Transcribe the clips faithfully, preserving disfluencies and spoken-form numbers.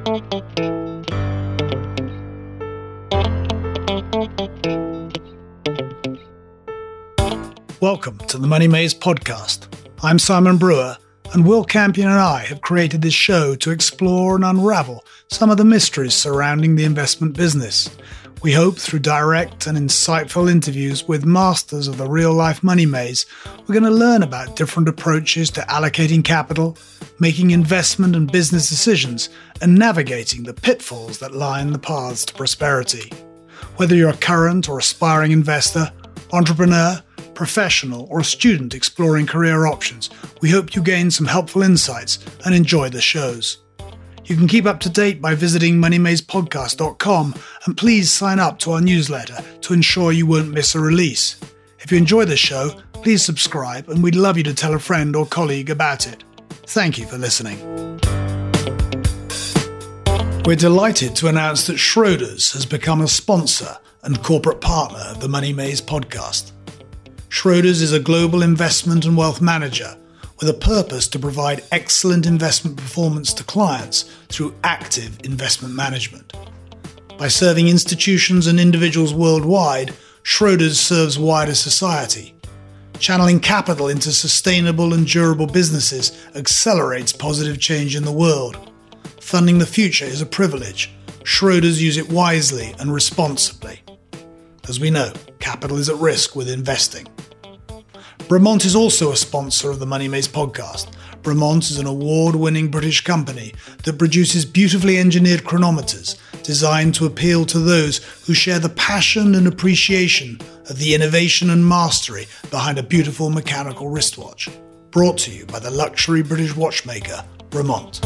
Welcome to the Money Maze podcast. I'm Simon Brewer, and Will Campion and I have created this show to explore and unravel some of the mysteries surrounding the investment business. We hope through direct and insightful interviews with masters of the real-life money maze, we're going to learn about different approaches to allocating capital, making investment and business decisions, and navigating the pitfalls that line the paths to prosperity. Whether you're a current or aspiring investor, entrepreneur, professional, or a student exploring career options, we hope you gain some helpful insights and enjoy the shows. You can keep up to date by visiting money maze podcast dot com, and please sign up to our newsletter to ensure you won't miss a release. If you enjoy the show, please subscribe, and we'd love you to tell a friend or colleague about it. Thank you for listening. We're delighted to announce that Schroders has become a sponsor and corporate partner of the Money Maze podcast. Schroders is a global investment and wealth manager with a purpose to provide excellent investment performance to clients through active investment management. By serving institutions and individuals worldwide, Schroders serves wider society. Channeling capital into sustainable and durable businesses accelerates positive change in the world. Funding the future is a privilege. Schroders use it wisely and responsibly. As we know, capital is at risk with investing. Bremont is also a sponsor of the Money Maze podcast. Bremont is an award-winning British company that produces beautifully engineered chronometers designed to appeal to those who share the passion and appreciation of the innovation and mastery behind a beautiful mechanical wristwatch. Brought to you by the luxury British watchmaker, Bremont.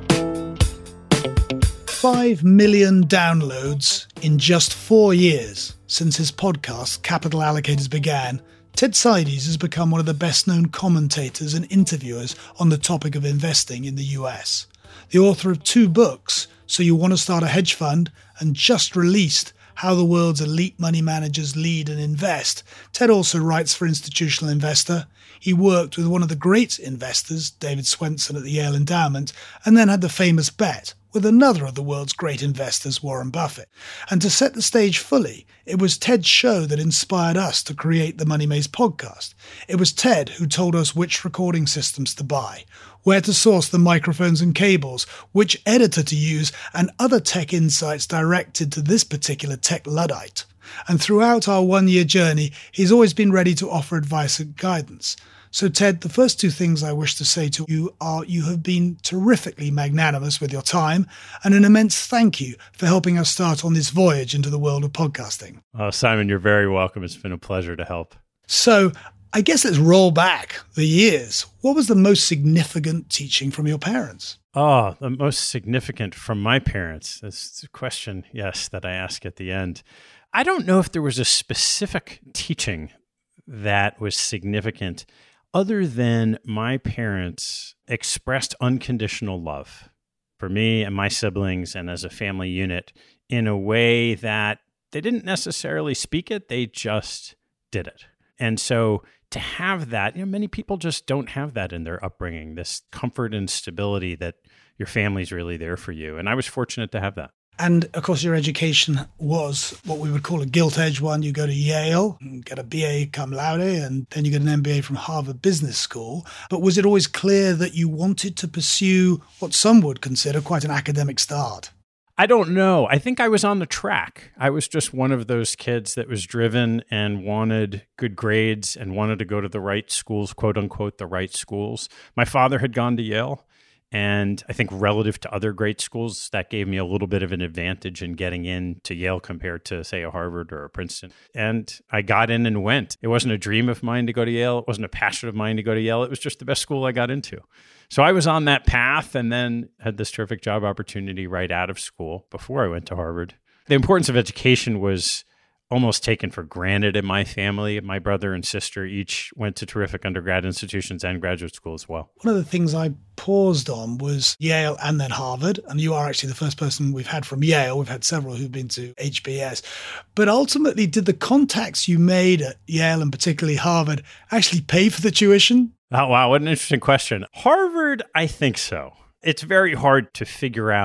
Five million downloads in just four years since his podcast, Capital Allocators, began. Ted Seides has become one of the best-known commentators and interviewers on the topic of investing in the U S. The author of two books, So You Want to Start a Hedge Fund, and just released How the World's Elite Money Managers Lead and Invest, Ted also writes for Institutional Investor. He worked with one of the great investors, David Swensen at the Yale Endowment, and then had the famous bet with another of the world's great investors, Warren Buffett. And to set the stage fully, it was Ted's show that inspired us to create the Money Maze podcast. It was Ted who told us which recording systems to buy, where to source the microphones and cables, which editor to use, and other tech insights directed to this particular tech Luddite. And throughout our one-year journey, he's always been ready to offer advice and guidance. So Ted, the first two things I wish to say to you are you have been terrifically magnanimous with your time, and an immense thank you for helping us start on this voyage into the world of podcasting. Oh, Simon, you're very welcome. It's been a pleasure to help. So I guess let's roll back the years. What was the most significant teaching from your parents? Oh, the most significant from my parents. That's a question, yes, that I ask at the end. I don't know if there was a specific teaching that was significant, other than my parents expressed unconditional love for me and my siblings and as a family unit in a way that they didn't necessarily speak it, they just did it. And so to have that, you know, many people just don't have that in their upbringing, this comfort and stability that your family's really there for you. And I was fortunate to have that. And of course, your education was what we would call a gilt-edged one. You go to Yale, and get a B A cum laude, and then you get an M B A from Harvard Business School. But was it always clear that you wanted to pursue what some would consider quite an academic start? I don't know. I think I was on the track. I was just one of those kids that was driven and wanted good grades and wanted to go to the right schools, quote unquote, the right schools. My father had gone to Yale. And I think relative to other great schools, that gave me a little bit of an advantage in getting into Yale compared to, say, a Harvard or a Princeton. And I got in and went. It wasn't a dream of mine to go to Yale. It wasn't a passion of mine to go to Yale. It was just the best school I got into. So I was on that path and then had this terrific job opportunity right out of school before I went to Harvard. The importance of education was almost taken for granted in my family. My brother and sister each went to terrific undergrad institutions and graduate school as well. One of the things I paused on was Yale and then Harvard. And you are actually the first person we've had from Yale. We've had several who've been to H B S. But ultimately, did the contacts you made at Yale and particularly Harvard actually pay for the tuition? Oh, wow. What an interesting question. Harvard, I think so. It's very hard to figure out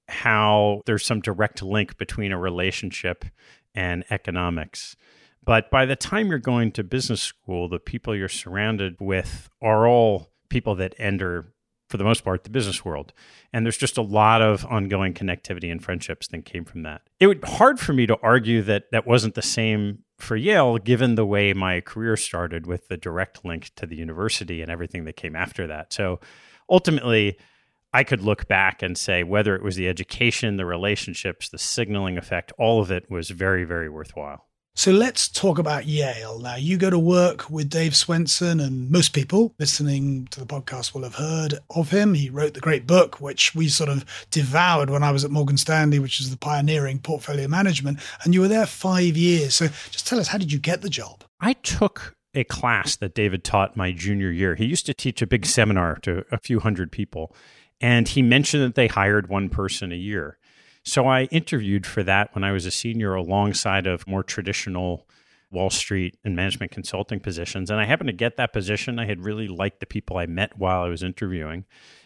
how there's some direct link between a relationship and economics. But by the time you're going to business school, the people you're surrounded with are all people that enter, for the most part, the business world. And there's just a lot of ongoing connectivity and friendships that came from that. It would be hard for me to argue that that wasn't the same for Yale, given the way my career started with the direct link to the university and everything that came after that. So ultimately, I could look back and say whether it was the education, the relationships, the signaling effect, all of it was very, very worthwhile. So let's talk about Yale. Now, you go to work with Dave Swensen, and most people listening to the podcast will have heard of him. He wrote the great book, which we sort of devoured when I was at Morgan Stanley, which is the Pioneering Portfolio Management. And you were there five years. So just tell us, how did you get the job? I took a class that David taught my junior year. He used to teach a big seminar to a few hundred people. And he mentioned that they hired one person a year. So I interviewed for that when I was a senior alongside of more traditional Wall Street and management consulting positions. And I happened to get that position. I had really liked the people I met while I was interviewing.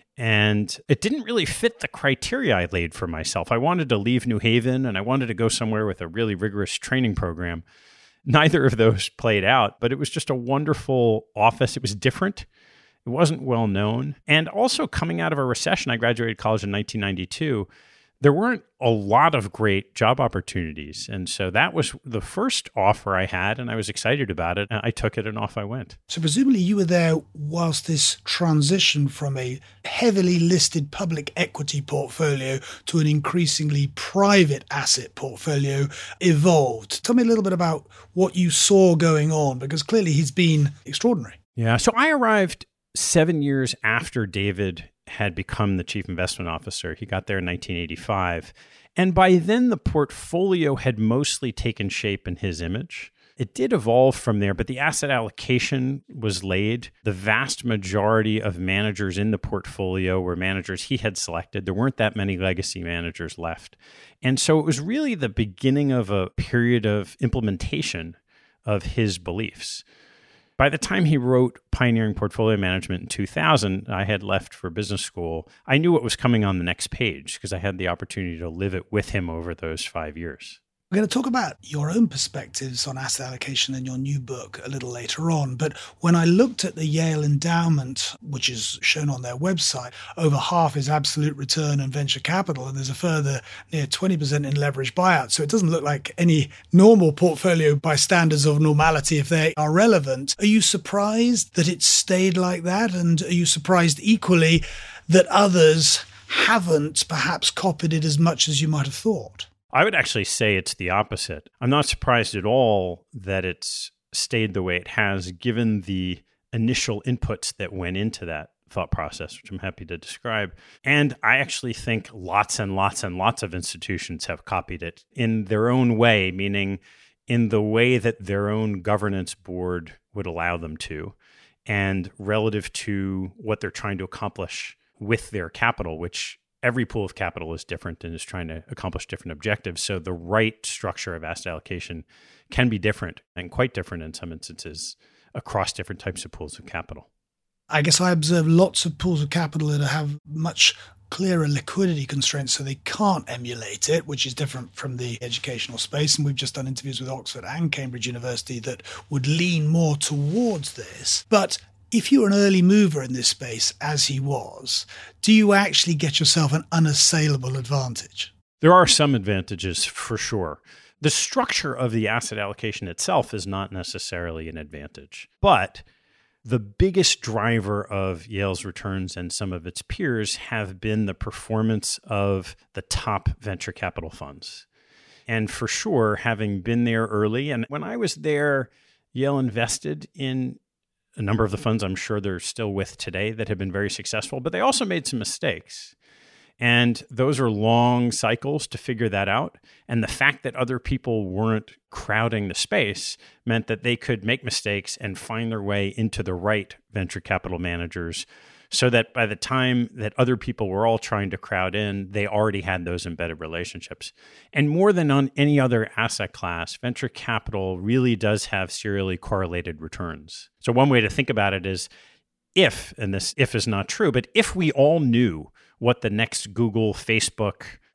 And it didn't really fit the criteria I laid for myself. I wanted to leave New Haven and I wanted to go somewhere with a really rigorous training program. Neither of those played out, but it was just a wonderful office. It was different. It wasn't well known. And also coming out of a recession, I graduated college in nineteen ninety-two. There weren't a lot of great job opportunities. And so that was the first offer I had, and I was excited about it. I took it and off I went. So presumably you were there whilst this transition from a heavily listed public equity portfolio to an increasingly private asset portfolio evolved. Tell me a little bit about what you saw going on, because clearly he's been extraordinary. Yeah, so I arrived seven years after David had become the chief investment officer. He got there in nineteen eighty-five. And by then, the portfolio had mostly taken shape in his image. It did evolve from there, but the asset allocation was laid. The vast majority of managers in the portfolio were managers he had selected. There weren't that many legacy managers left. And so it was really the beginning of a period of implementation of his beliefs. By the time he wrote Pioneering Portfolio Management in two thousand, I had left for business school. I knew what was coming on the next page because I had the opportunity to live it with him over those five years. We're going to talk about your own perspectives on asset allocation in your new book a little later on. But when I looked at the Yale endowment, which is shown on their website, over half is absolute return and venture capital, and there's a further near twenty percent in leveraged buyout. So it doesn't look like any normal portfolio by standards of normality if they are relevant. Are you surprised that it stayed like that? And are you surprised equally that others haven't perhaps copied it as much as you might have thought? I would actually say it's the opposite. I'm not surprised at all that it's stayed the way it has, given the initial inputs that went into that thought process, which I'm happy to describe. And I actually think lots and lots and lots of institutions have copied it in their own way, meaning in the way that their own governance board would allow them to, and relative to what they're trying to accomplish with their capital, which every pool of capital is different and is trying to accomplish different objectives. So the right structure of asset allocation can be different, and quite different in some instances, across different types of pools of capital. I guess I observe lots of pools of capital that have much clearer liquidity constraints, so they can't emulate it, which is different from the educational space. And we've just done interviews with Oxford and Cambridge University that would lean more towards this. But if you're an early mover in this space, as he was, do you actually get yourself an unassailable advantage? There are some advantages for sure. The structure of the asset allocation itself is not necessarily an advantage. But the biggest driver of Yale's returns and some of its peers have been the performance of the top venture capital funds. And for sure, having been there early, and when I was there, Yale invested in a number of the funds I'm sure they're still with today that have been very successful, but they also made some mistakes. And those are long cycles to figure that out. And the fact that other people weren't crowding the space meant that they could make mistakes and find their way into the right venture capital managers, so that by the time that other people were all trying to crowd in, they already had those embedded relationships. And more than on any other asset class, venture capital really does have serially correlated returns. So one way to think about it is if, and this if is not true, but if we all knew what the next Google, Facebook,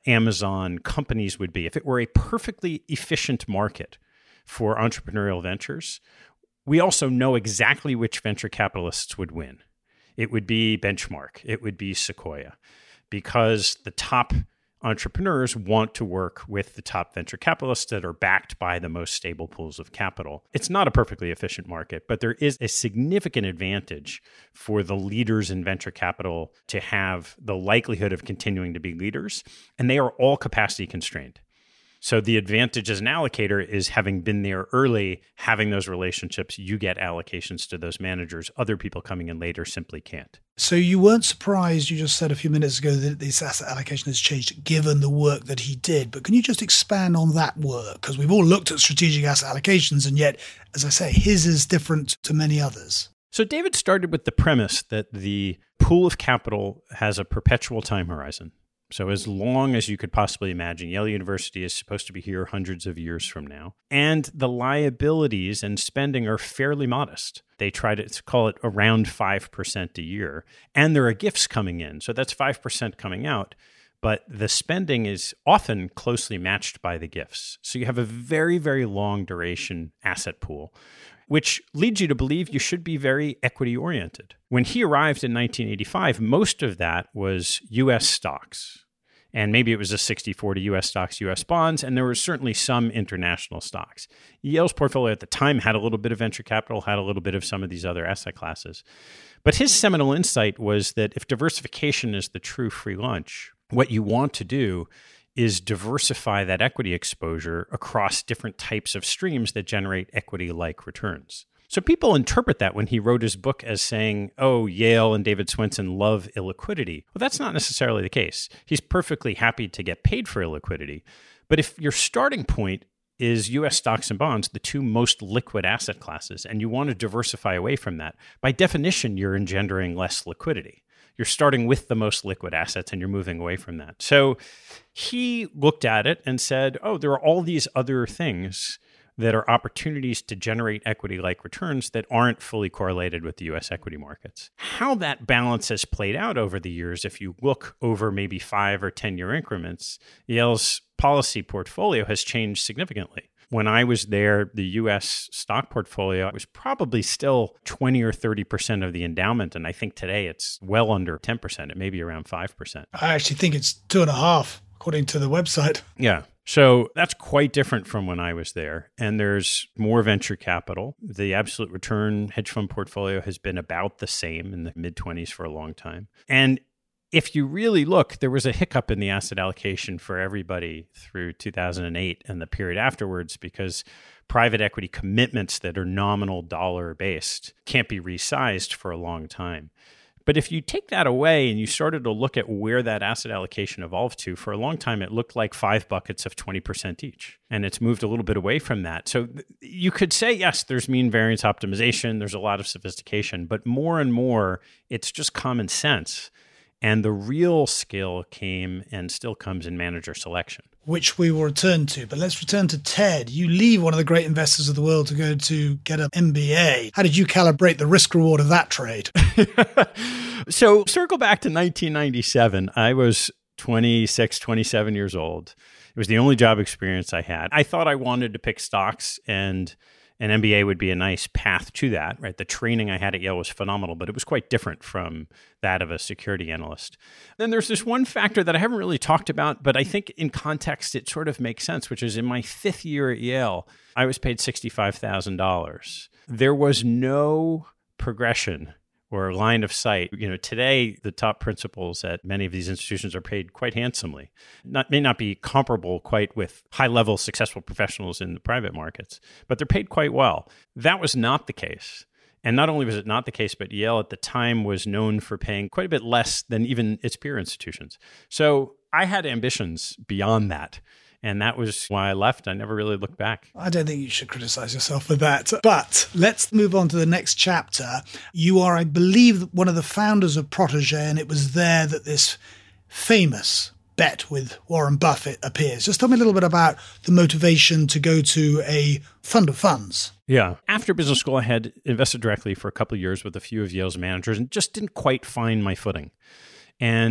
Amazon, companies would be, if it were a perfectly efficient market for entrepreneurial ventures, we also know exactly which venture capitalists would win. It would be Benchmark. It would be Sequoia, because the top entrepreneurs want to work with the top venture capitalists that are backed by the most stable pools of capital. It's not a perfectly efficient market, but there is a significant advantage for the leaders in venture capital to have the likelihood of continuing to be leaders, and they are all capacity constrained. So the advantage as an allocator is having been there early, having those relationships, you get allocations to those managers. Other people coming in later simply can't. So you weren't surprised, you just said a few minutes ago that this asset allocation has changed given the work that he did. But can you just expand on that work? Because we've all looked at strategic asset allocations, and yet, as I say, his is different to many others. So David started with the premise that the pool of capital has a perpetual time horizon. So as long as you could possibly imagine, Yale University is supposed to be here hundreds of years from now. And the liabilities and spending are fairly modest. They try to call it around five percent a year. And there are gifts coming in. So that's five percent coming out. But the spending is often closely matched by the gifts. So you have a very, very long duration asset pool, which leads you to believe you should be very equity-oriented. When he arrived in nineteen eighty-five, most of that was U S stocks. And maybe it was a sixty forty U S stocks, U S bonds, and there were certainly some international stocks. Yale's portfolio at the time had a little bit of venture capital, had a little bit of some of these other asset classes. But his seminal insight was that if diversification is the true free lunch, what you want to do is diversify that equity exposure across different types of streams that generate equity-like returns. So people interpret that when he wrote his book as saying, oh, Yale and David Swensen love illiquidity. Well, that's not necessarily the case. He's perfectly happy to get paid for illiquidity. But if your starting point is U S stocks and bonds, the two most liquid asset classes, and you want to diversify away from that, by definition, you're engendering less liquidity. You're starting with the most liquid assets and you're moving away from that. So he looked at it and said, oh, there are all these other things that are opportunities to generate equity-like returns that aren't fully correlated with the U S equity markets. How that balance has played out over the years, if you look over maybe five or ten-year increments, Yale's policy portfolio has changed significantly. When I was there, the U S stock portfolio was probably still twenty or thirty percent of the endowment. And I think today it's well under ten percent. It may be around five percent. I actually think it's two and a half, according to the website. Yeah. So that's quite different from when I was there. And there's more venture capital. The absolute return hedge fund portfolio has been about the same in the mid-twenties for a long time. And if you really look, there was a hiccup in the asset allocation for everybody through two thousand eight and the period afterwards, because private equity commitments that are nominal dollar based can't be resized for a long time. But if you take that away and you started to look at where that asset allocation evolved to, for a long time, it looked like five buckets of twenty percent each. And it's moved a little bit away from that. So you could say, yes, there's mean variance optimization. There's a lot of sophistication. But more and more, it's just common sense. And the real skill came and still comes in manager selection, which we will return to. But let's return to Ted. You leave one of the great investors of the world to go to get an M B A. How did you calibrate the risk reward of that trade? So circle back to nineteen ninety-seven. I was twenty-six, twenty-seven years old. It was the only job experience I had. I thought I wanted to pick stocks, and an M B A would be a nice path to that, right? The training I had at Yale was phenomenal, but it was quite different from that of a security analyst. Then there's this one factor that I haven't really talked about, but I think in context, it sort of makes sense, which is in my fifth year at Yale, I was paid sixty-five thousand dollars. There was no progression or line of sight. You know, today, the top principals at many of these institutions are paid quite handsomely. Not, may not be comparable quite with high-level successful professionals in the private markets, but they're paid quite well. That was not the case. And not only was it not the case, but Yale at the time was known for paying quite a bit less than even its peer institutions. So I had ambitions beyond that. And that was why I left. I never really looked back. I don't think you should criticize yourself for that. But let's move on to the next chapter. You are, I believe, one of the founders of Protégé, and it was there that this famous bet with Warren Buffett appears. Just tell me a little bit about the motivation to go to a fund of funds. Yeah. After business school, I had invested directly for a couple of years with a few of Yale's managers and just didn't quite find my footing. And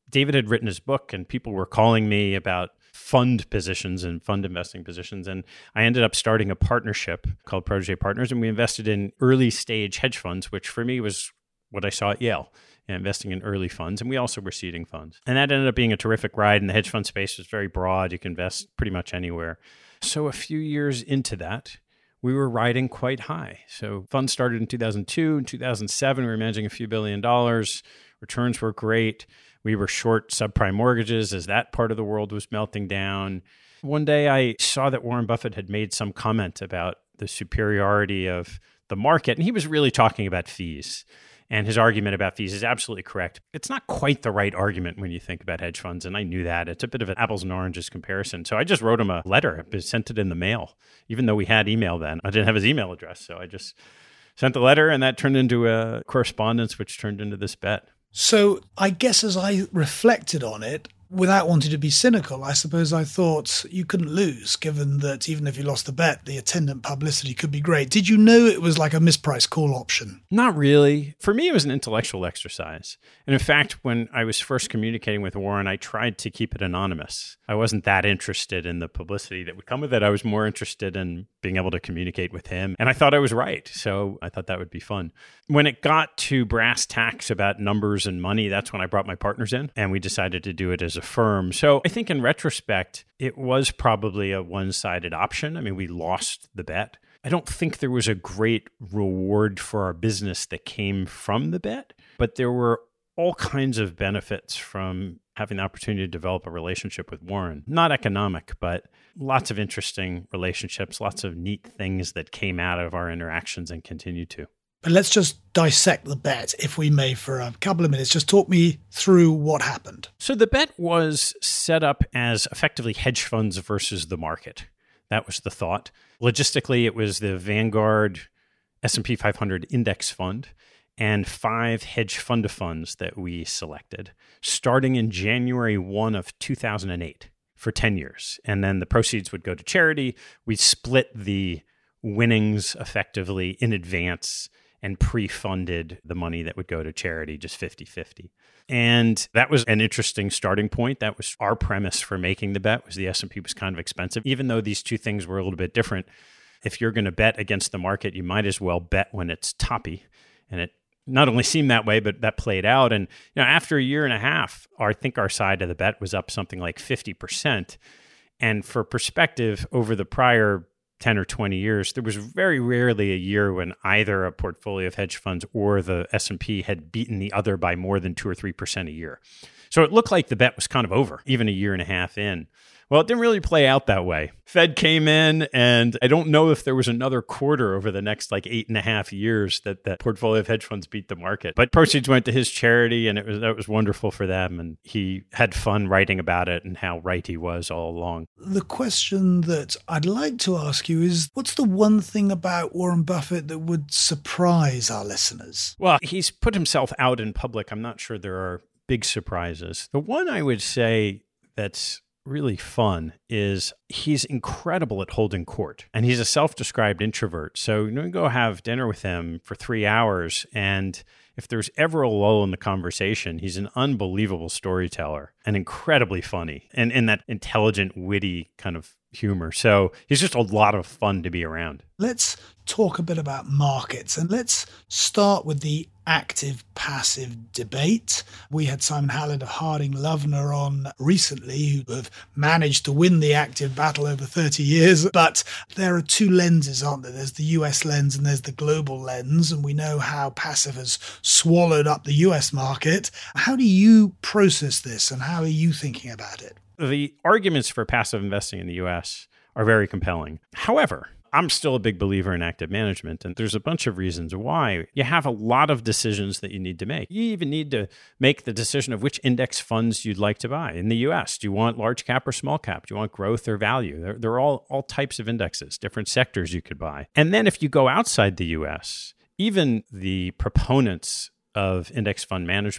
David had written his book and people were calling me about fund positions and fund investing positions. And I ended up starting a partnership called Protege Partners. And we invested in early stage hedge funds, which for me was what I saw at Yale, you know, investing in early funds. And we also were seeding funds. And that ended up being a terrific ride. And the hedge fund space was very broad. You can invest pretty much anywhere. So a few years into that, we were riding quite high. So funds started in two thousand two. In two thousand seven, we were managing a few billion dollars. Returns were great. We were short subprime mortgages as that part of the world was melting down. One day I saw that Warren Buffett had made some comment about the superiority of the market, and he was really talking about fees. And his argument about fees is absolutely correct. It's not quite the right argument when you think about hedge funds, and I knew that. It's a bit of an apples and oranges comparison. So I just wrote him a letter. I sent it in the mail, even though we had email then. I didn't have his email address, so I just sent the letter, and that turned into a correspondence, which turned into this bet. So I guess as I reflected on it, without wanting to be cynical, I suppose I thought you couldn't lose, given that even if you lost the bet, the attendant publicity could be great. Did you know it was like a mispriced call option? Not really. For me, it was an intellectual exercise. And in fact, when I was first communicating with Warren, I tried to keep it anonymous. I wasn't that interested in the publicity that would come with it. I was more interested in being able to communicate with him. And I thought I was right. So I thought that would be fun. When it got to brass tacks about numbers and money, that's when I brought my partners in and we decided to do it as a firm. So I think in retrospect, it was probably a one-sided option. I mean, we lost the bet. I don't think there was a great reward for our business that came from the bet, but there were all kinds of benefits from having the opportunity to develop a relationship with Warren. Not economic, but lots of interesting relationships, lots of neat things that came out of our interactions and continue to. But let's just dissect the bet, if we may, for a couple of minutes. Just talk me through what happened. So the bet was set up as effectively hedge funds versus the market. That was the thought. Logistically, it was the Vanguard S and P five hundred index fund and five hedge fund of funds that we selected, starting in January first of two thousand eight for ten years. And then the proceeds would go to charity. We split the winnings effectively in advance and pre-funded the money that would go to charity, just fifty-fifty. And that was an interesting starting point. That was our premise for making the bet, was the S and P was kind of expensive. Even though these two things were a little bit different, if you're going to bet against the market, you might as well bet when it's toppy. And it not only seemed that way, but that played out. And you know, after a year and a half, our, I think our side of the bet was up something like fifty percent. And for perspective, over the prior ten or twenty years, there was very rarely a year when either a portfolio of hedge funds or the S and P had beaten the other by more than two or three percent a year. So it looked like the bet was kind of over, even a year and a half in. Well, it didn't really play out that way. Fed came in, and I don't know if there was another quarter over the next like eight and a half years that the portfolio of hedge funds beat the market. But proceeds went to his charity, and it was that was wonderful for them. And he had fun writing about it and how right he was all along. The question that I'd like to ask you is, what's the one thing about Warren Buffett that would surprise our listeners? Well, he's put himself out in public. I'm not sure there are big surprises. The one I would say that's really fun is he's incredible at holding court, and he's a self-described introvert. So you know, you go have dinner with him for three hours, and if there's ever a lull in the conversation, he's an unbelievable storyteller and incredibly funny, and in that intelligent, witty kind of humor. So he's just a lot of fun to be around. Let's talk a bit about markets, and let's start with the active-passive debate. We had Simon Hallett of Harding Loevner on recently, who have managed to win the active battle over thirty years. But there are two lenses, aren't there? There's the U S lens and there's the global lens. And we know how passive has swallowed up the U S market. How do you process this, and how are you thinking about it? The arguments for passive investing in the U S are very compelling. However, I'm still a big believer in active management, and there's a bunch of reasons why. You have a lot of decisions that you need to make. You even need to make the decision of which index funds you'd like to buy. In the U S, do you want large cap or small cap? Do you want growth or value? There, there are all, all types of indexes, different sectors you could buy. And then if you go outside the U S, even the proponents of index fund management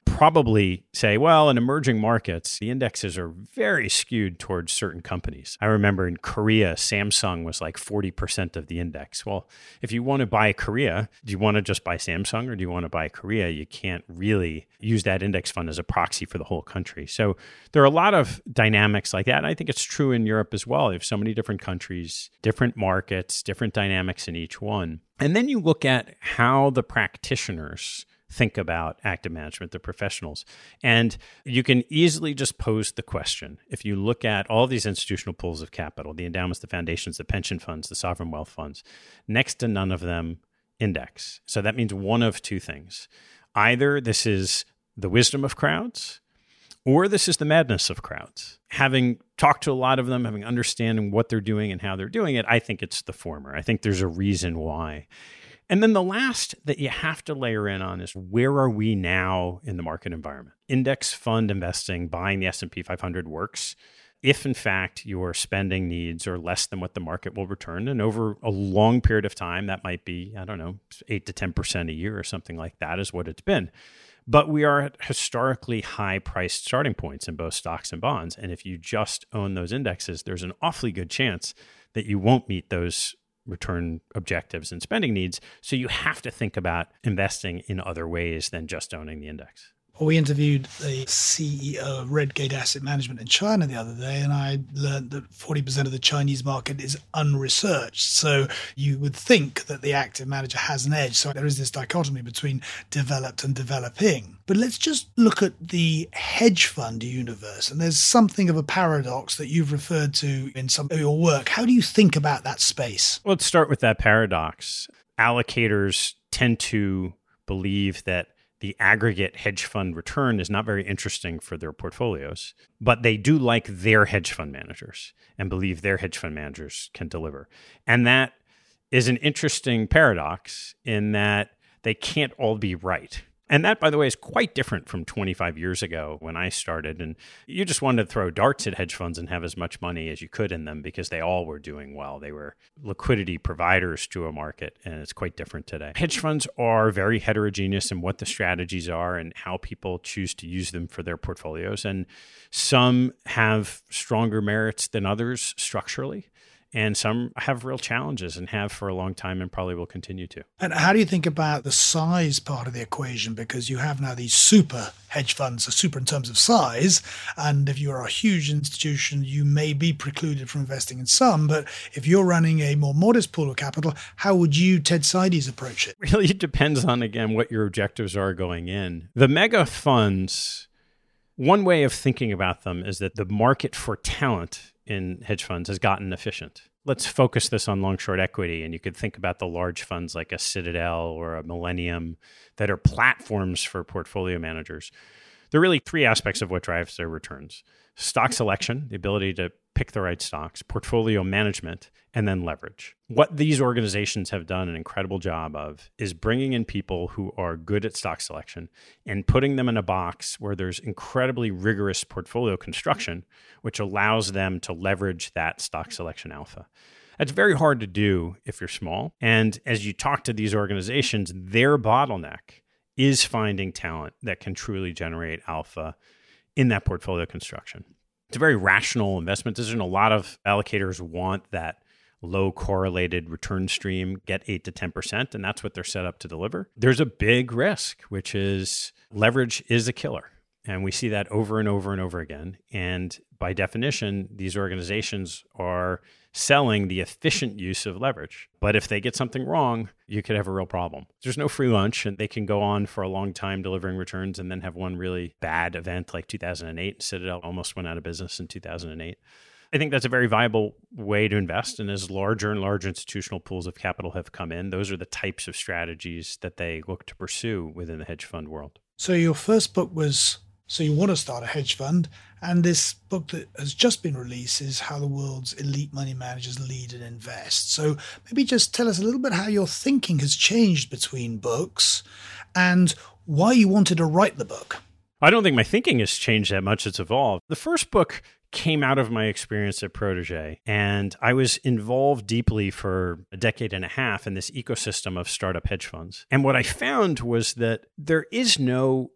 probably say, well, in emerging markets, the indexes are very skewed towards certain companies. I remember in Korea, Samsung was like forty percent of the index. Well, if you want to buy Korea, do you want to just buy Samsung or do you want to buy Korea? You can't really use that index fund as a proxy for the whole country. So there are a lot of dynamics like that. And I think it's true in Europe as well. You have so many different countries, different markets, different dynamics in each one. And then you look at how the practitioners think about active management, the professionals. And you can easily just pose the question. If you look at all these institutional pools of capital, the endowments, the foundations, the pension funds, the sovereign wealth funds, next to none of them index. So that means one of two things. Either this is the wisdom of crowds, or this is the madness of crowds. Having talked to a lot of them, having understanding what they're doing and how they're doing it, I think it's the former. I think there's a reason why. And then the last that you have to layer in on is where are we now in the market environment? Index fund investing, buying the S and P five hundred works if, in fact, your spending needs are less than what the market will return. And over a long period of time, that might be, I don't know, eight to ten percent a year or something like that is what it's been. But we are at historically high-priced starting points in both stocks and bonds. And if you just own those indexes, there's an awfully good chance that you won't meet those return objectives and spending needs. So you have to think about investing in other ways than just owning the index. Well, we interviewed the C E O of Redgate Asset Management in China the other day, and I learned that forty percent of the Chinese market is unresearched. So you would think that the active manager has an edge. So there is this dichotomy between developed and developing. But let's just look at the hedge fund universe. And there's something of a paradox that you've referred to in some of your work. How do you think about that space? Well, let's start with that paradox. Allocators tend to believe that the aggregate hedge fund return is not very interesting for their portfolios, but they do like their hedge fund managers and believe their hedge fund managers can deliver. And that is an interesting paradox in that they can't all be right. And that, by the way, is quite different from twenty-five years ago when I started. And you just wanted to throw darts at hedge funds and have as much money as you could in them because they all were doing well. They were liquidity providers to a market, and it's quite different today. Hedge funds are very heterogeneous in what the strategies are and how people choose to use them for their portfolios. And some have stronger merits than others structurally. And some have real challenges and have for a long time and probably will continue to. And how do you think about the size part of the equation? Because you have now these super hedge funds, so super in terms of size. And if you're a huge institution, you may be precluded from investing in some. But if you're running a more modest pool of capital, how would you, Ted Seides, approach it? Really, it depends on, again, what your objectives are going in. The mega funds, one way of thinking about them is that the market for talent in hedge funds has gotten efficient. Let's focus this on long-short equity, and you could think about the large funds like a Citadel or a Millennium that are platforms for portfolio managers. There are really three aspects of what drives their returns. Stock selection, the ability to pick the right stocks, portfolio management, and then leverage. What these organizations have done an incredible job of is bringing in people who are good at stock selection and putting them in a box where there's incredibly rigorous portfolio construction, which allows them to leverage that stock selection alpha. That's very hard to do if you're small. And as you talk to these organizations, their bottleneck is finding talent that can truly generate alpha in that portfolio construction. It's a very rational investment decision. A lot of allocators want that low correlated return stream, get eight to ten percent, and that's what they're set up to deliver. There's a big risk, which is leverage is a killer. And we see that over and over and over again. And by definition, these organizations are selling the efficient use of leverage. But if they get something wrong, you could have a real problem. There's no free lunch, and they can go on for a long time delivering returns and then have one really bad event like two thousand eight. Citadel almost went out of business in two thousand eight. I think that's a very viable way to invest. And as larger and larger institutional pools of capital have come in, those are the types of strategies that they look to pursue within the hedge fund world. So your first book was So You Want to Start a Hedge Fund, and this book that has just been released is How the World's Elite Money Managers Lead and Invest. So maybe just tell us a little bit how your thinking has changed between books and why you wanted to write the book. I don't think my thinking has changed that much. It's evolved. The first book came out of my experience at Protégé, and I was involved deeply for a decade and a half in this ecosystem of startup hedge funds. And what I found was that there is no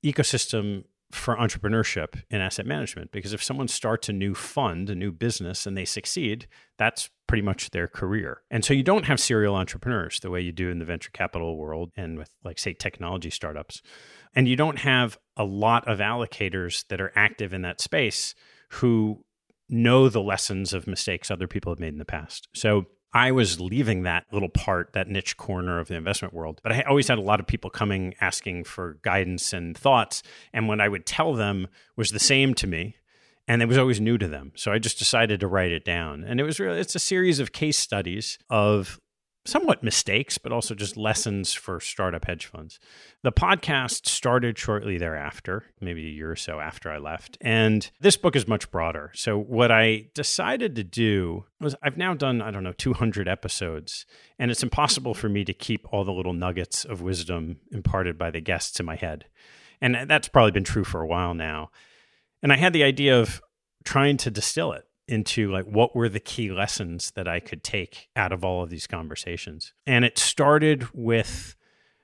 ecosystem for entrepreneurship in asset management, because if someone starts a new fund, a new business, and they succeed, that's pretty much their career. And so you don't have serial entrepreneurs the way you do in the venture capital world and with, like, say, technology startups. And you don't have a lot of allocators that are active in that space who know the lessons of mistakes other people have made in the past. So I was leaving that little part, that niche corner of the investment world. But I always had a lot of people coming asking for guidance and thoughts. And what I would tell them was the same to me. And it was always new to them. So I just decided to write it down. And it was really, it's a series of case studies of somewhat mistakes, but also just lessons for startup hedge funds. The podcast started shortly thereafter, maybe a year or so after I left. And this book is much broader. So what I decided to do was, I've now done, I don't know, two hundred episodes, and it's impossible for me to keep all the little nuggets of wisdom imparted by the guests in my head. And that's probably been true for a while now. And I had the idea of trying to distill it into, like, what were the key lessons that I could take out of all of these conversations. And it started with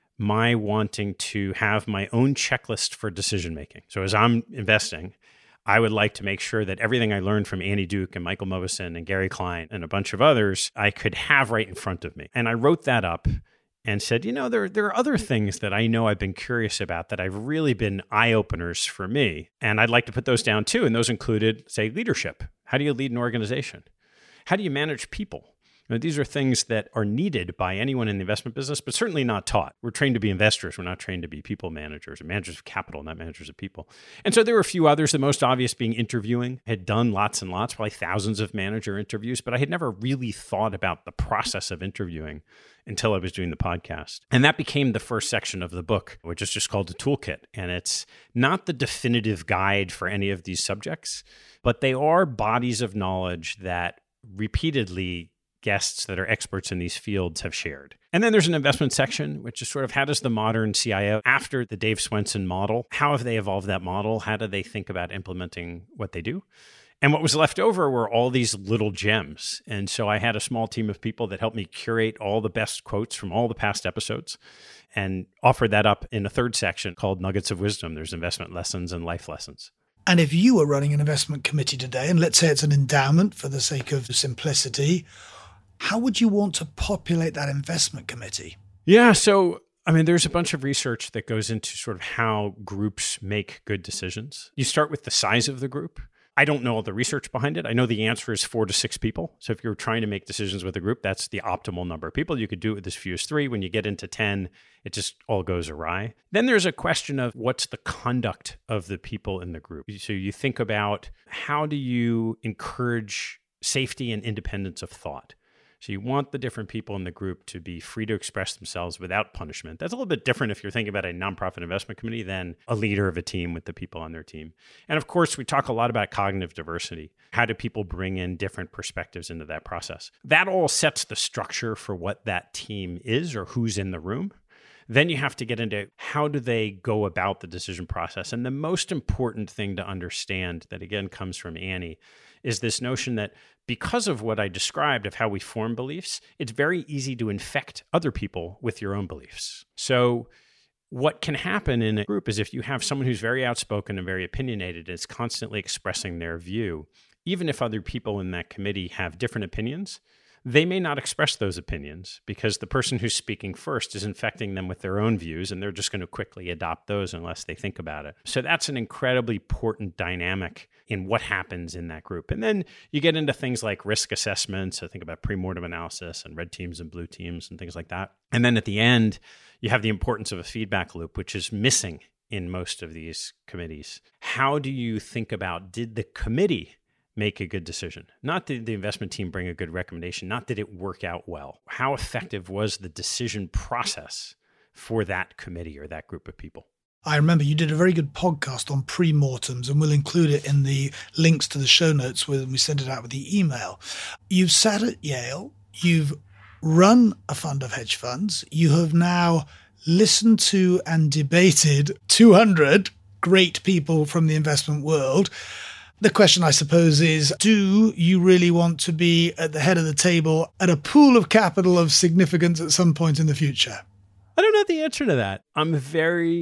my wanting to have my own checklist for decision making. So as I'm investing, I would like to make sure that everything I learned from Annie Duke and Michael Movison and Gary Klein and a bunch of others, I could have right in front of me. And I wrote that up and said, you know, there, there are other things that I know I've been curious about that have really been eye-openers for me. And I'd like to put those down too. And those included, say, leadership. How do you lead an organization? How do you manage people? You know, these are things that are needed by anyone in the investment business, but certainly not taught. We're trained to be investors. We're not trained to be people managers or managers of capital, not managers of people. And so there were a few others, the most obvious being interviewing. I had done lots and lots, probably thousands of manager interviews, but I had never really thought about the process of interviewing until I was doing the podcast. And that became the first section of the book, which is just called the toolkit. And it's not the definitive guide for any of these subjects, but they are bodies of knowledge that repeatedly guests that are experts in these fields have shared. And then there's an investment section, which is sort of, how does the modern C I O, after the Dave Swenson model, how have they evolved that model? How do they think about implementing what they do? And what was left over were all these little gems. And so I had a small team of people that helped me curate all the best quotes from all the past episodes and offered that up in a third section called Nuggets of Wisdom. There's investment lessons and life lessons. And if you were running an investment committee today, and let's say it's an endowment for the sake of simplicity, how would you want to populate that investment committee? Yeah, so I mean, there's a bunch of research that goes into sort of how groups make good decisions. You start with the size of the group. I don't know all the research behind it. I know the answer is four to six people. So if you're trying to make decisions with a group, that's the optimal number of people. You could do it with as few as three. When you get into ten, it just all goes awry. Then there's a question of what's the conduct of the people in the group. So you think about, how do you encourage safety and independence of thought? So you want the different people in the group to be free to express themselves without punishment. That's a little bit different if you're thinking about a nonprofit investment committee than a leader of a team with the people on their team. And of course, we talk a lot about cognitive diversity. How do people bring in different perspectives into that process? That all sets the structure for what that team is or who's in the room. Then you have to get into, how do they go about the decision process? And the most important thing to understand, that again comes from Annie, is this notion that because of what I described of how we form beliefs, it's very easy to infect other people with your own beliefs. So what can happen in a group is, if you have someone who's very outspoken and very opinionated and is constantly expressing their view, even if other people in that committee have different opinions, they may not express those opinions because the person who's speaking first is infecting them with their own views, and they're just going to quickly adopt those unless they think about it. So that's an incredibly important dynamic in what happens in that group. And then you get into things like risk assessments. So think about pre-mortem analysis and red teams and blue teams and things like that. And then at the end, you have the importance of a feedback loop, which is missing in most of these committees. How do you think about, did the committee make a good decision? Not did the investment team bring a good recommendation, not did it work out well. How effective was the decision process for that committee or that group of people? I remember you did a very good podcast on pre-mortems, and we'll include it in the links to the show notes when we send it out with the email. You've sat at Yale, you've run a fund of hedge funds, you have now listened to and debated two hundred great people from the investment world. The question, I suppose, is, do you really want to be at the head of the table at a pool of capital of significance at some point in the future? I don't know the answer to that. I'm very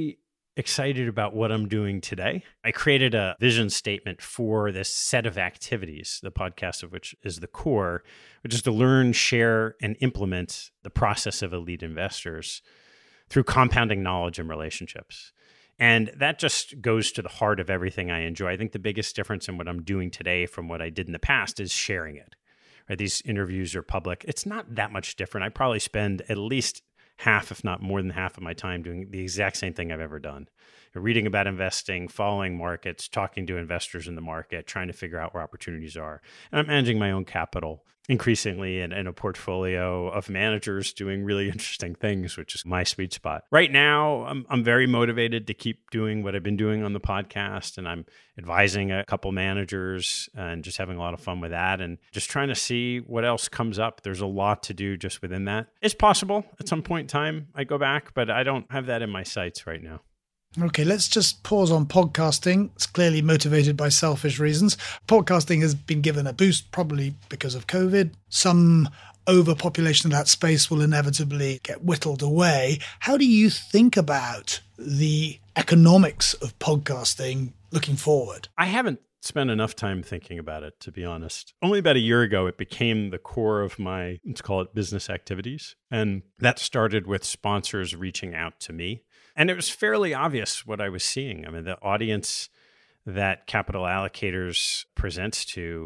excited about what I'm doing today. I created a vision statement for this set of activities, the podcast of which is the core, which is to learn, share, and implement the process of elite investors through compounding knowledge and relationships. And that just goes to the heart of everything I enjoy. I think the biggest difference in what I'm doing today from what I did in the past is sharing it. Right? These interviews are public. It's not that much different. I probably spend at least half, if not more than half of my time doing the exact same thing I've ever done. Reading about investing, following markets, talking to investors in the market, trying to figure out where opportunities are. And I'm managing my own capital increasingly in, in a portfolio of managers doing really interesting things, which is my sweet spot. Right now, I'm, I'm very motivated to keep doing what I've been doing on the podcast, and I'm advising a couple managers and just having a lot of fun with that and just trying to see what else comes up. There's a lot to do just within that. It's possible at some point in time I go back, but I don't have that in my sights right now. Okay, let's just pause on podcasting. It's clearly motivated by selfish reasons. Podcasting has been given a boost, probably because of COVID. Some overpopulation of that space will inevitably get whittled away. How do you think about the economics of podcasting looking forward? I haven't spent enough time thinking about it, to be honest. Only about a year ago, it became the core of my, let's call it, business activities. And that started with sponsors reaching out to me. And it was fairly obvious what I was seeing. I mean, the audience that Capital Allocators presents to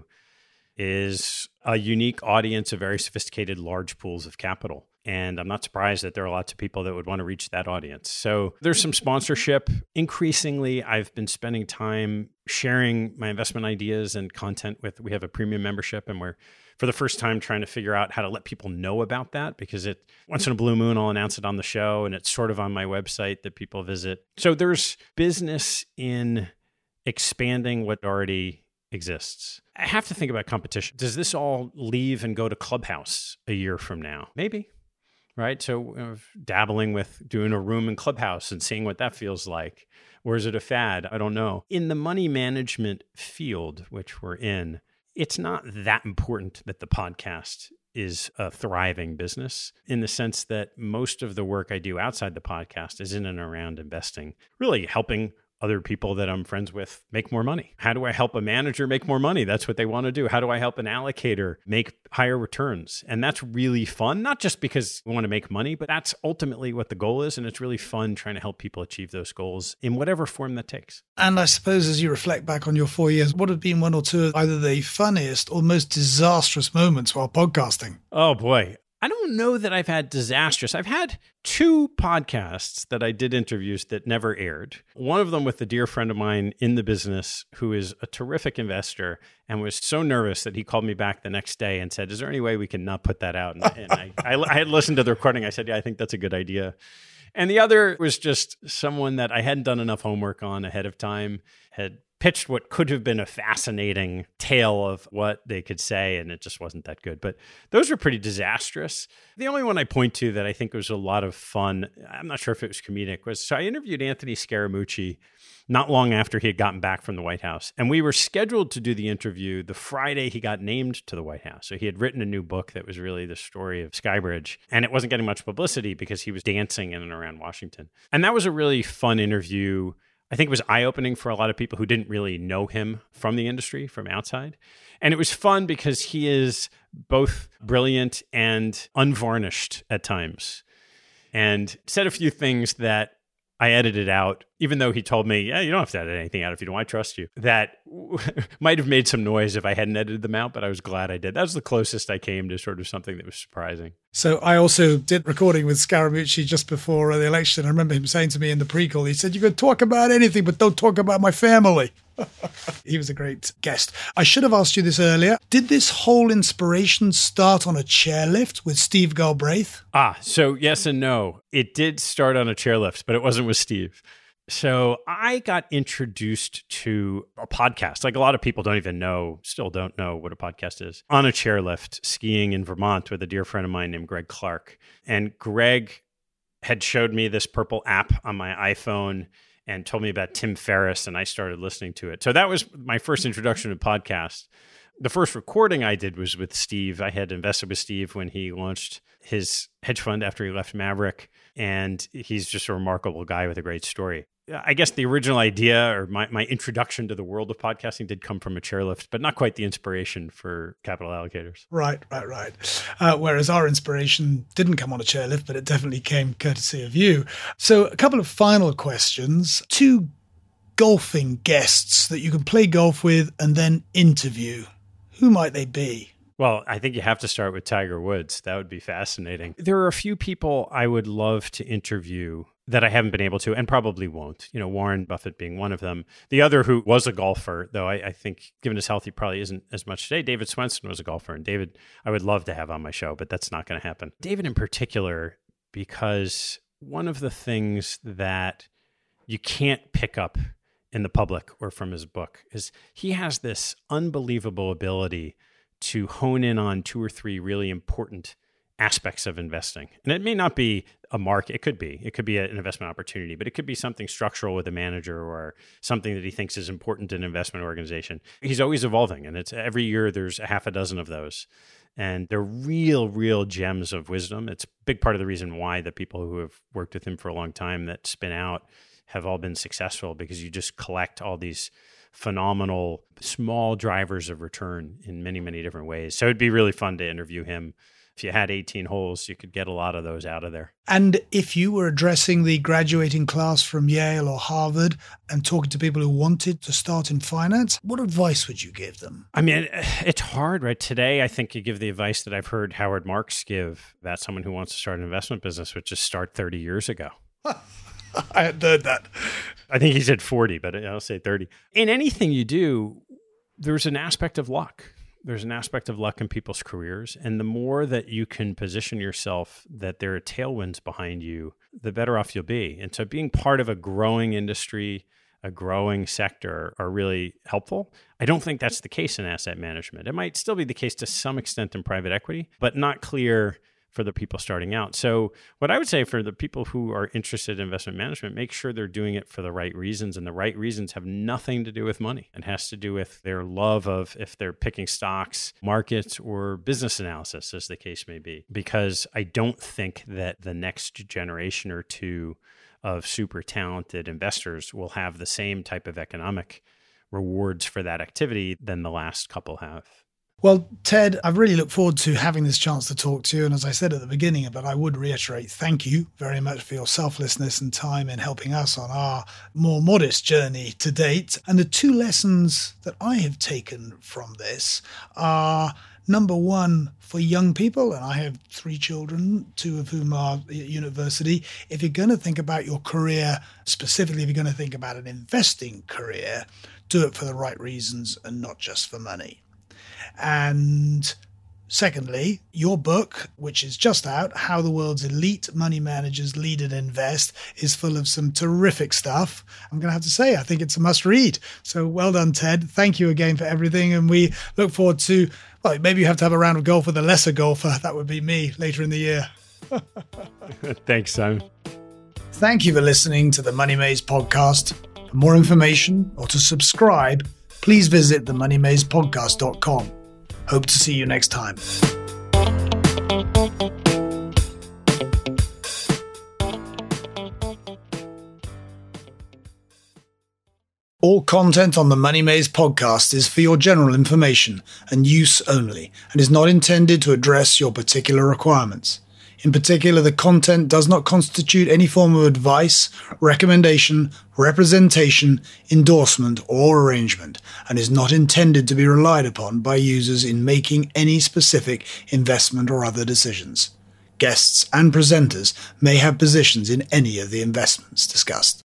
is a unique audience of very sophisticated, large pools of capital. And I'm not surprised that there are lots of people that would want to reach that audience. So there's some sponsorship. Increasingly, I've been spending time sharing my investment ideas and content with, we have a premium membership, and we're, for the first time, trying to figure out how to let people know about that, because it, once in a blue moon, I'll announce it on the show, and it's sort of on my website that people visit. So there's business in expanding what already exists. I have to think about competition. Does this all leave and go to Clubhouse a year from now? Maybe. Right? So uh, dabbling with doing a room in Clubhouse and seeing what that feels like. Or is it a fad? I don't know. In the money management field, which we're in, it's not that important that the podcast is a thriving business, in the sense that most of the work I do outside the podcast is in and around investing, really helping other people that I'm friends with make more money. How do I help a manager make more money? That's what they want to do. How do I help an allocator make higher returns? And that's really fun, not just because we want to make money, but that's ultimately what the goal is. And it's really fun trying to help people achieve those goals in whatever form that takes. And I suppose as you reflect back on your four years, what have been one or two of either the funniest or most disastrous moments while podcasting? Oh boy. I don't know that I've had disastrous. I've had two podcasts that I did interviews that never aired. One of them with a dear friend of mine in the business who is a terrific investor and was so nervous that he called me back the next day and said, is there any way we can not put that out? And, and I, I, I had listened to the recording. I said, yeah, I think that's a good idea. And the other was just someone that I hadn't done enough homework on ahead of time, had pitched what could have been a fascinating tale of what they could say, and it just wasn't that good. But those were pretty disastrous. The only one I point to that I think was a lot of fun, I'm not sure if it was comedic, was so I interviewed Anthony Scaramucci not long after he had gotten back from the White House. And we were scheduled to do the interview the Friday he got named to the White House. So he had written a new book that was really the story of Skybridge. And it wasn't getting much publicity because he was dancing in and around Washington. And that was a really fun interview. I think it was eye-opening for a lot of people who didn't really know him from the industry, from outside. And it was fun because he is both brilliant and unvarnished at times, and said a few things that I edited out, even though he told me, yeah, you don't have to edit anything out if you don't. I trust you. That might have made some noise if I hadn't edited them out, but I was glad I did. That was the closest I came to sort of something that was surprising. So I also did recording with Scaramucci just before the election. I remember him saying to me in the pre-call, he said, you can talk about anything, but don't talk about my family. He was a great guest. I should have asked you this earlier. Did this whole inspiration start on a chairlift with Steve Galbraith? Ah, so yes and no. It did start on a chairlift, but it wasn't with Steve. So I got introduced to a podcast. Like a lot of people don't even know, still don't know what a podcast is, on a chairlift skiing in Vermont with a dear friend of mine named Greg Clark. And Greg had showed me this purple app on my iPhone and told me about Tim Ferriss, and I started listening to it. So that was my first introduction to podcasts. The first recording I did was with Steve. I had invested with Steve when he launched his hedge fund after he left Maverick, and he's just a remarkable guy with a great story. I guess the original idea or my, my introduction to the world of podcasting did come from a chairlift, but not quite the inspiration for Capital Allocators. Right, right, right. Uh, whereas our inspiration didn't come on a chairlift, but it definitely came courtesy of you. So a couple of final questions. Two golfing guests that you can play golf with and then interview. Who might they be? Well, I think you have to start with Tiger Woods. That would be fascinating. There are a few people I would love to interview that I haven't been able to and probably won't. You know, Warren Buffett being one of them. The other who was a golfer, though I, I think given his health, he probably isn't as much today. David Swenson was a golfer. And David, I would love to have on my show, but that's not going to happen. David in particular, because one of the things that you can't pick up in the public or from his book is he has this unbelievable ability to hone in on two or three really important aspects of investing. And it may not be a market. It could be. It could be an investment opportunity, but it could be something structural with a manager or something that he thinks is important in an investment organization. He's always evolving, and it's every year there's a half a dozen of those. And they're real, real gems of wisdom. It's a big part of the reason why the people who have worked with him for a long time that spin out have all been successful, because you just collect all these phenomenal small drivers of return in many, many different ways. So it'd be really fun to interview him. If you had eighteen holes, you could get a lot of those out of there. And if you were addressing the graduating class from Yale or Harvard and talking to people who wanted to start in finance, what advice would you give them? I mean, it's hard, right? Today, I think you give the advice that I've heard Howard Marks give about someone who wants to start an investment business, which is start thirty years ago. I had heard that. I think he said forty, but I'll say thirty. In anything you do, there's an aspect of luck. There's an aspect of luck in people's careers. And the more that you can position yourself that there are tailwinds behind you, the better off you'll be. And so being part of a growing industry, a growing sector are really helpful. I don't think that's the case in asset management. It might still be the case to some extent in private equity, but not clear for the people starting out. So what I would say for the people who are interested in investment management, make sure they're doing it for the right reasons. And the right reasons have nothing to do with money. It has to do with their love of, if they're picking stocks, markets, or business analysis, as the case may be. Because I don't think that the next generation or two of super talented investors will have the same type of economic rewards for that activity than the last couple have. Well, Ted, I've really looked forward to having this chance to talk to you. And as I said at the beginning, but I would reiterate, thank you very much for your selflessness and time in helping us on our more modest journey to date. And the two lessons that I have taken from this are, number one, for young people, and I have three children, two of whom are at university. If you're going to think about your career, specifically if you're going to think about an investing career, do it for the right reasons and not just for money. And secondly, your book, which is just out, How the World's Elite Money Managers Lead and Invest, is full of some terrific stuff. I'm going to have to say, I think it's a must read. So well done, Ted. Thank you again for everything. And we look forward to, well, maybe you have to have a round of golf with a lesser golfer. That would be me later in the year. Thanks, Simon. Thank you for listening to the Money Maze podcast. For more information or to subscribe, please visit the money maze podcast dot com. Hope to see you next time. All content on the Money Maze podcast is for your general information and use only, and is not intended to address your particular requirements. In particular, the content does not constitute any form of advice, recommendation, representation, endorsement, or arrangement, and is not intended to be relied upon by users in making any specific investment or other decisions. Guests and presenters may have positions in any of the investments discussed.